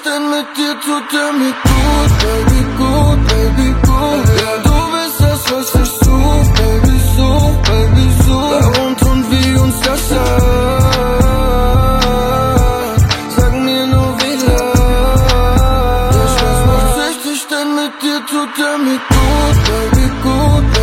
denn mit dir tut er mir gut, Baby, gut, Baby, gut. Ja, du bist das, was ich such, Baby, such, Baby, such. Wer wohnt und wie uns das sagt, sag mir nur wie lang. Der Spaß macht süchtig, denn mit dir tut er mir gut, Baby, gut.